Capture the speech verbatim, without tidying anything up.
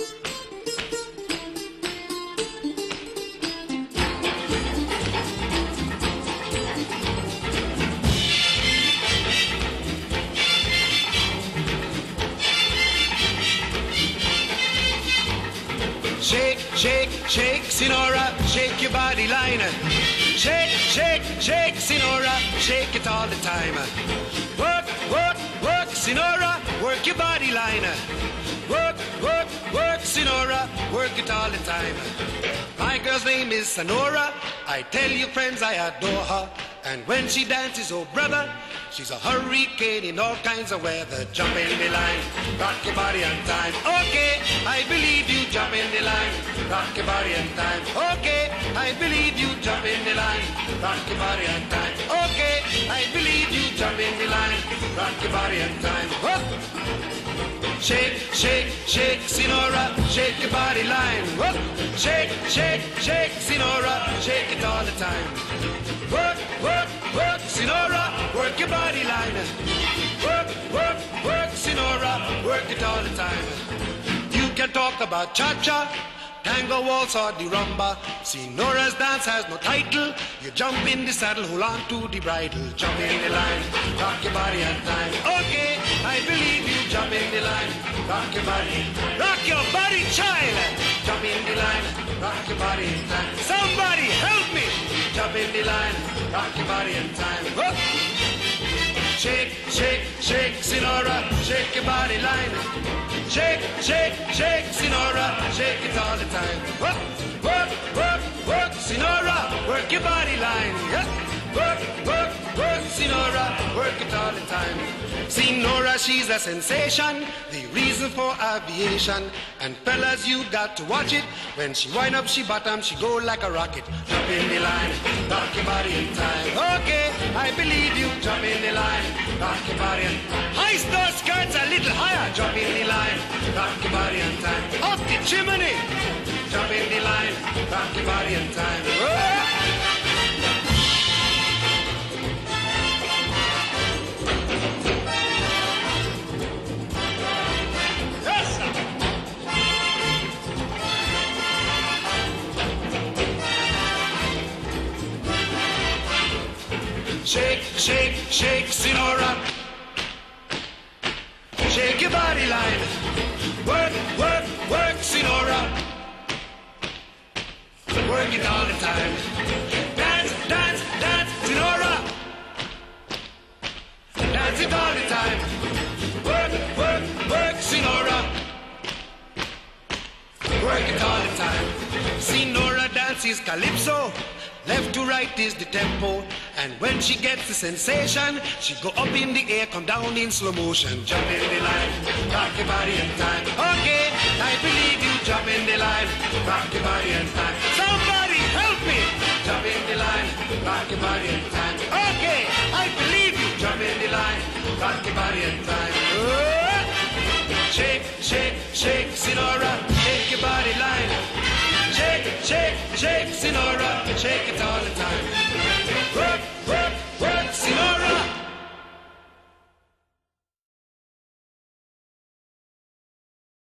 Shake, shake, shake, Sinora, shake your body line. Shake, shake, shake, Sinora, shake it all the time. Work, work, work, Sinora, work your body line. Work, work, work, Sinora, work it all the time. My girl's name is Sonora. I tell you friends I adore her. And when she dances, oh brother, she's a hurricane in all kinds of weather. Jump in the line, rock your body on time. Okay, I believe you, jump in the line, rock your body on time. Okay, I believe you, jump in the line, rock your body on time. Okay, I believe you, jump in the line, rock your body on time. Whoop. Shake, shake, shake, Sinora, shake your body line. Whoop. Shake, shake, shake, Sinora, shake it all the time. Work, work, work, Sinora, work your body line. Work, work, work, Sinora, work it all the time. You can talk about cha-cha, tango, waltz or the rumba. Sinora's dance has no title. You jump in the saddle, hold on to the bridle. Jump in the line, rock your body on time. Okay, I believe you, jump in the line, rock your body. Rock your body, child. Jump in the line, rock your body in time. Somebody help me. Jump in the line, rock your body in time. Whoop. Shake, shake, shake, Sinora, shake your body line. Shake, shake, shake, Sinora, shake it all the time. Work, work, work, work, Sinora, work your body line. Yeah. Work, work, work, Sinora, work it all the time. Sinora, she's a sensation, the reason for aviation. And fellas, you got to watch it. When she wind up, she bottom, she go like a rocket. Jump in the line, rock your body in time. Okay, I believe you, jump in the line, rock your body in time. High star skirts a little higher, jump in the line, rock your body in time. Up the chimney, jump in the line, rock your body in time. Whoa. Shake, shake, shake, Sinora. Shake your body line. Work, work, work, Sinora. Work it all the time. Dance, dance, dance, Sinora. Dance it all the time. Work, work, work, Sinora. Work it all the time. Sinora dances calypso. Left to right is the tempo. And when she gets the sensation, she go up in the air, come down in slow motion. Jump in the line, rock your body in time. Okay, I believe you, jump in the line, rock your body in time. Somebody help me! Jump in the line, rock your body in time. Okay, I believe you, jump in the line, rock your body in time. Oh! Shake, shake, shake, Sinora, shake your body line. Shake, shake, shake, Sinora, shake it all the time. Work, work.